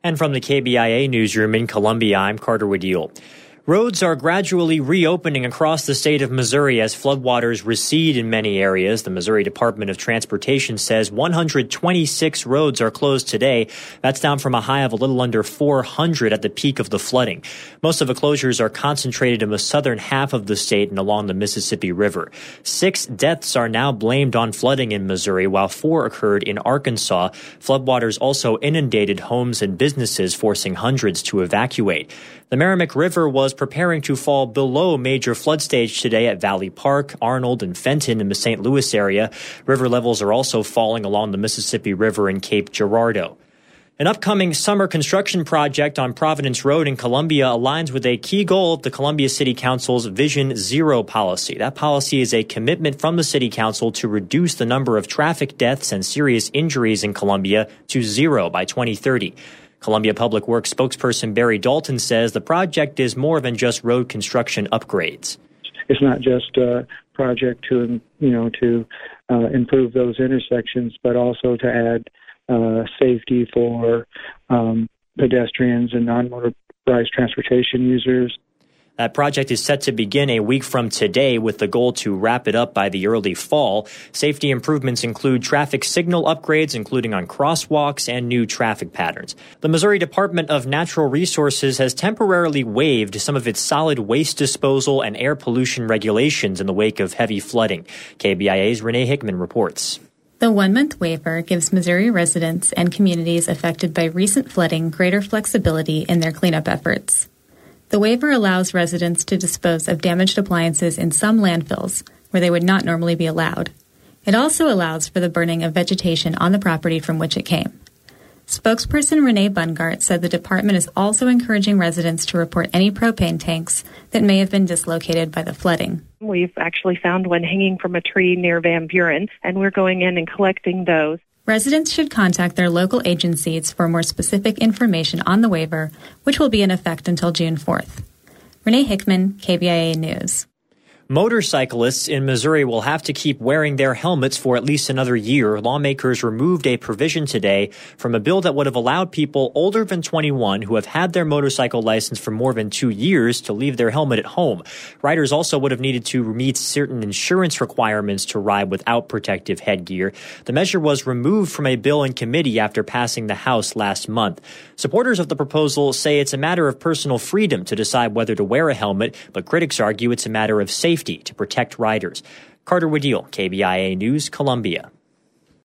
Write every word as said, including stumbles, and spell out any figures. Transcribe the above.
And from the K B I A newsroom in Columbia, I'm Carter Waddiel. Roads are gradually reopening across the state of Missouri as floodwaters recede in many areas. The Missouri Department of Transportation says one hundred twenty-six roads are closed today. That's down from a high of a little under four hundred at the peak of the flooding. Most of the closures are concentrated in the southern half of the state and along the Mississippi River. Six deaths are now blamed on flooding in Missouri, while four occurred in Arkansas. Floodwaters also inundated homes and businesses, forcing hundreds to evacuate. The Merrimack River was preparing to fall below major flood stage today at Valley Park, Arnold, and Fenton in the Saint Louis area. River levels are also falling along the Mississippi River in Cape Girardeau. An upcoming summer construction project on Providence Road in Columbia aligns with a key goal of the Columbia City Council's Vision Zero policy. That policy is a commitment from the City Council to reduce the number of traffic deaths and serious injuries in Columbia to zero by twenty thirty. Columbia Public Works spokesperson Barry Dalton says the project is more than just road construction upgrades. It's not just a project to, you know, to uh, improve those intersections, but also to add uh, safety for um, pedestrians and non-motorized transportation users. That project is set to begin a week from today with the goal to wrap it up by the early fall. Safety improvements include traffic signal upgrades, including on crosswalks and new traffic patterns. The Missouri Department of Natural Resources has temporarily waived some of its solid waste disposal and air pollution regulations in the wake of heavy flooding. K B I A's Renee Hickman reports. The one-month waiver gives Missouri residents and communities affected by recent flooding greater flexibility in their cleanup efforts. The waiver allows residents to dispose of damaged appliances in some landfills where they would not normally be allowed. It also allows for the burning of vegetation on the property from which it came. Spokesperson Renee Bungart said the department is also encouraging residents to report any propane tanks that may have been dislocated by the flooding. We've actually found one hanging from a tree near Van Buren, and we're going in and collecting those. Residents should contact their local agencies for more specific information on the waiver, which will be in effect until June fourth. Renee Hickman, K B I A News. Motorcyclists in Missouri will have to keep wearing their helmets for at least another year. Lawmakers removed a provision today from a bill that would have allowed people older than twenty-one who have had their motorcycle license for more than two years to leave their helmet at home. Riders also would have needed to meet certain insurance requirements to ride without protective headgear. The measure was removed from a bill in committee after passing the House last month. Supporters of the proposal say it's a matter of personal freedom to decide whether to wear a helmet, but critics argue it's a matter of safety to protect riders. Carter Waddiel, K B I A News, Columbia.